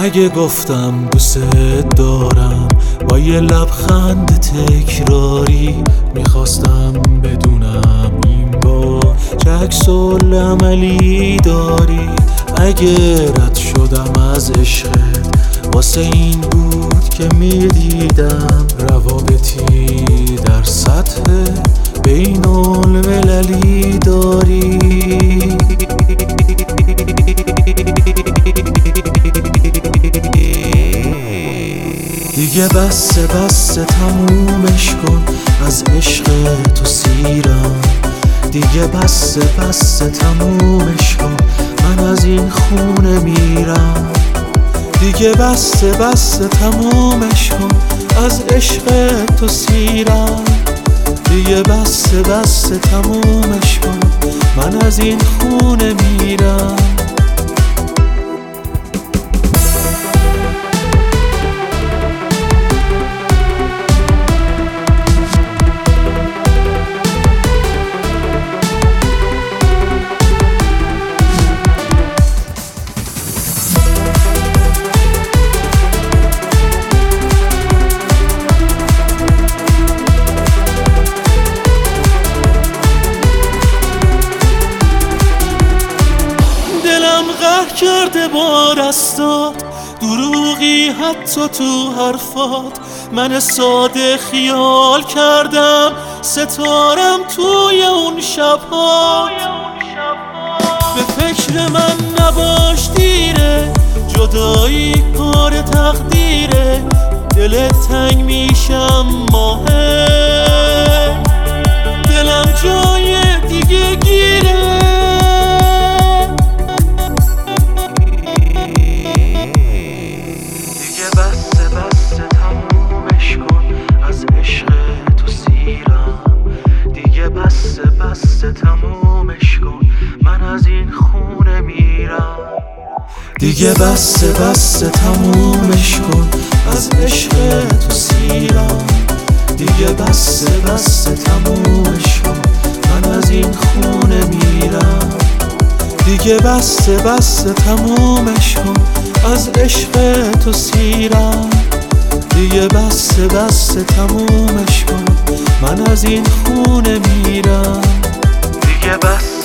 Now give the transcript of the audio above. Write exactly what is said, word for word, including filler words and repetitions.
اگه گفتم دوست دارم با یه لبخند تکراری، میخواستم بدونم این بار چه عکس‌العملی داری. اگه رد شدم از عشقت واسه این بود که میدیدم روابطی در سطح بین المللی داری. دیگه بسه بسه تمومش کن، از عشق تو سیرم. دیگه بسه بسه تمومش کن، من از این خونه میرم. دیگه بسه بسه تمومش کن، از عشق تو سیرم. دیگه بسه بسه تمومش کن، من از این خونه میرم. قهر کرده با دستات، دروغی حتی تو حرفات. من ساده خیال کردم ستارم توی اون شب‌ها. به فکر من نباش دیره، جدایی کار تقدیره. دلت تنگ میشم ماهه، دلم جای دیگه گیره. بسه بسه تمومش کن، من از این خونه میرم. دیگه بسه بسه تمومش کن، از عشق تو سیرم. دیگه بسه بسه تمومش کن، من از این خونه میرم. دیگه بسه بسه تمومش کن، از عشق تو سیرم. دیگه بسه بسه تمومش کن، من از این خونه میرم. دیگه بس